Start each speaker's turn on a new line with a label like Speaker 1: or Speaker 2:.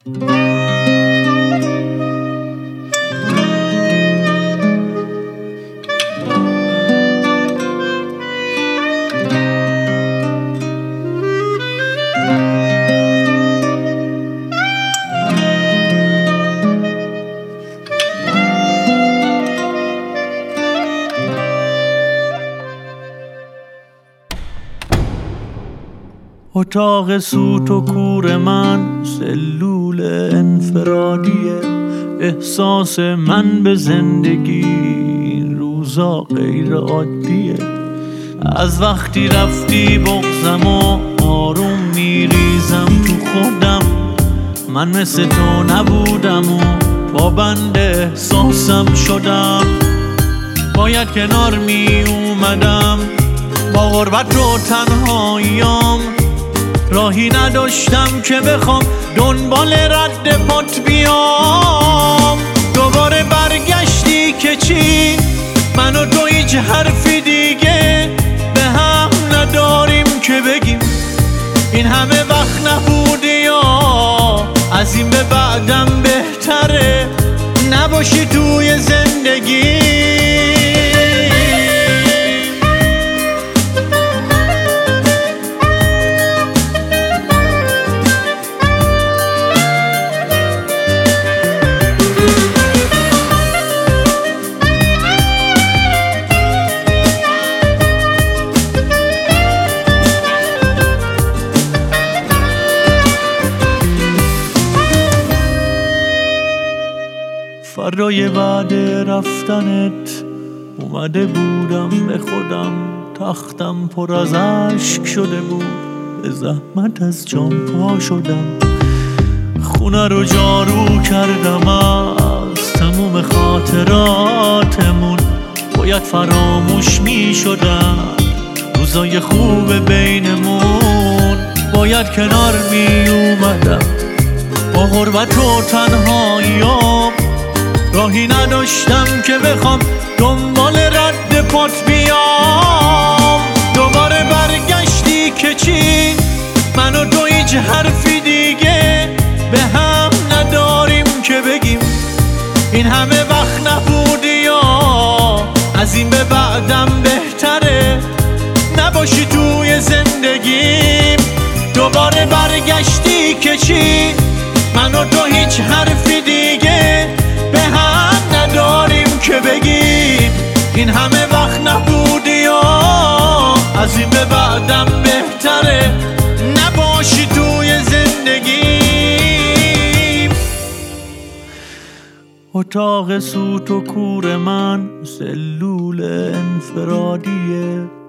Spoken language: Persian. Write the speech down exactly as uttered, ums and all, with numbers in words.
Speaker 1: اتاق سوت و کور من سلول انفرادیه، احساس من به زندگی این روزا غیر عادیه. از وقتی رفتی بغضم و آروم میریزم تو خودم، من مثل تو نبودم و پابند احساسم شدم. باید کنار می اومدم با غربت رو تنهاییام، راهی نداشتم که بخوام دنبال رد پات بیام. دوباره برگشتی که چی؟ من و تو هیچ حرفی دیگه به هم نداریم که بگیم این همه وقت نبودی یا از این به بعدم بهتره نباشی توی زندگی. فردای بعد رفتنت اومده بودم به خودم، تختم پر از اشک شده بود، به زحمت از جام پا شدم. خونه رو جارو کردم از تموم خاطراتمون، باید فراموش می شدم روزای خوب بینمون. باید کنار می اومدم با غربت و تنهاییام، راهی نداشتم که بخوام دنبال رد پات بیام. دوباره برگشتی که چی؟ من و تو هیچ حرفی دیگه به هم نداریم که بگیم این همه وقت نبودی یا از این به بعدم بهتره نباشی توی زندگیم. دوباره برگشتی که چی؟ من و تو هیچ حرفی دیگه به هم نداریم که بگیم این همه وقت نبودی یا از این به بعدم بهتره نباشی توی زندگیم. اتاق سوت و کور من سلول انفرادیه،